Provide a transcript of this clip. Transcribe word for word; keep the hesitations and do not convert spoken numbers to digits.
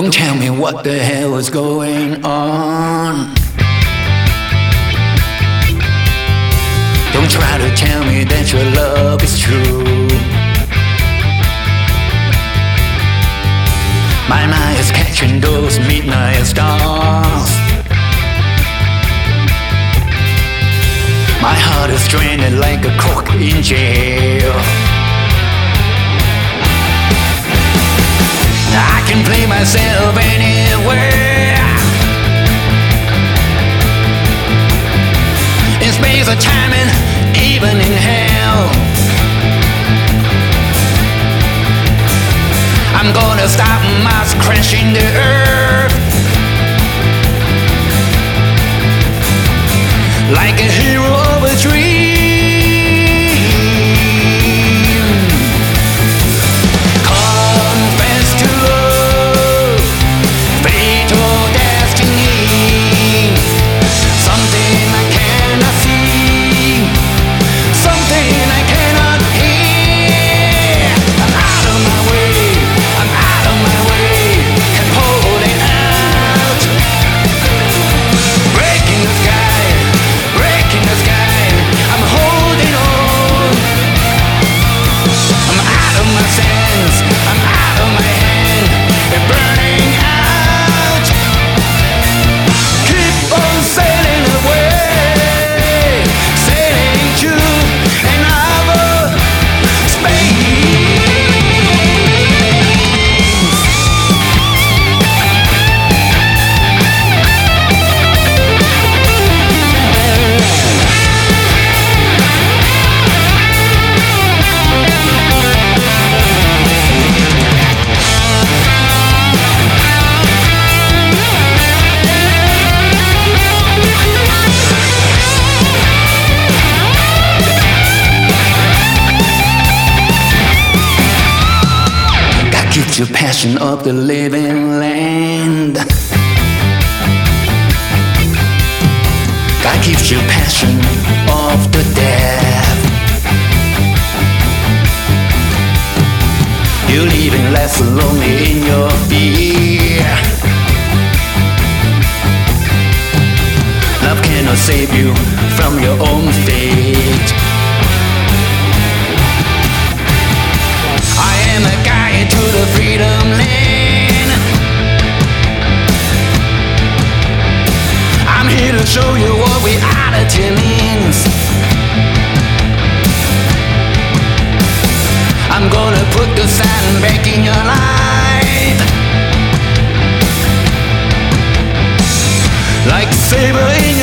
Don't tell me what the hell is going on. Don't try to tell me that your love is true. My mind is catching those midnight stars. My heart is stranded like a cork in jail. I can play myself anywhere, in space or time and even in hell. I'm gonna stop mass crashing the earth, like a hero of a dream. Confess to love, fate or destiny, something I cannot see, something I cannot hear. I'm out of my way, I'm out of my way, can't hold it out. Breaking the sky, breaking the sky, I'm holding on. I'm out of my sense, I'm out of my hand, it's burning out. Keep on sailing away, sailing to another space. God gives you passion of the living land. God gives you passion of the dead. You're living less lonely in your fear. Love cannot save you from your own fate. I am a guide to the freedom land. I'm here to show you what reality means. I'm gonna put the sun back in your life, like a saber in